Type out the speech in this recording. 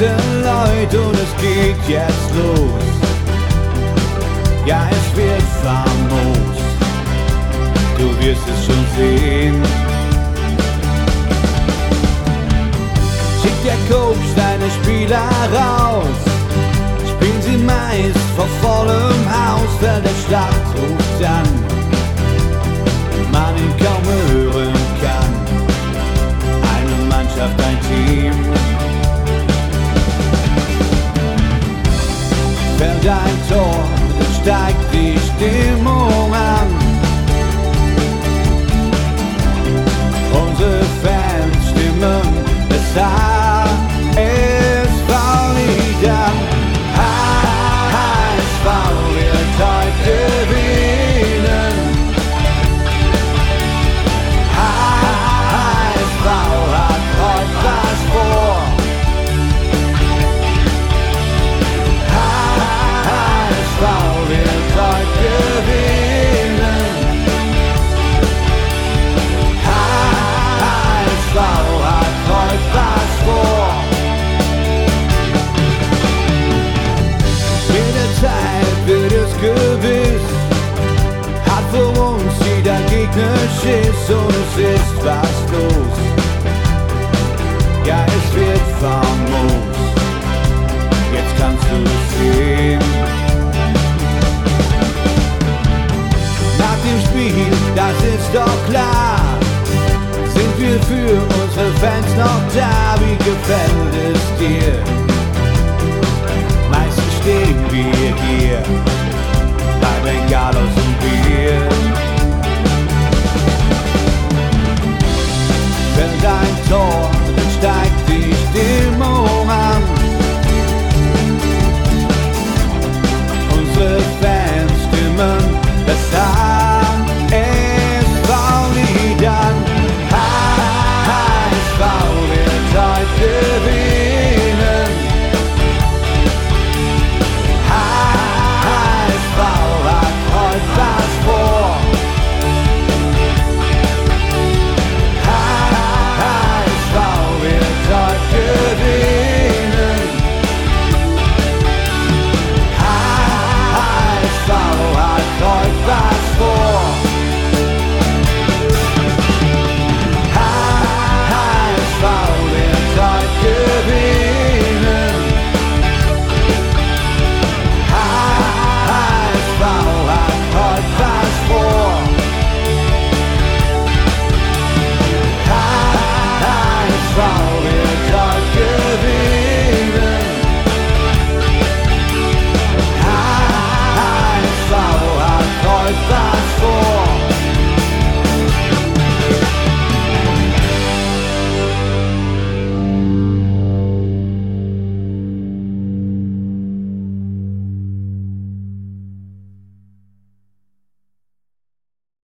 ganze Leute und es geht jetzt los. Ja, es wird famos, du wirst es schon sehen. Schickt der Coach seine Spieler raus, spielen sie meist vor vollem Haus, weil der Schlachtruf dann man ihn kaum hören kann. Eine Mannschaft, ein Team. Fällt ein Tor, dann steigt die Stimmung an. Unsere Fans stimmen es HSV-Lied an. HSV wird heute gewinnen. HSV hat heute was vor. HSV wird heute gewinnen. HSV hat heute was vor. Mit der Zeit wird es gewiss, hat vor uns jeder Gegner Schiss und es ist was los. Ja, es wird famos, jetzt kannst du es sehen. Nach dem Spiel, das ist doch klar, sind wir für unsere Fans noch da. Wie gefällt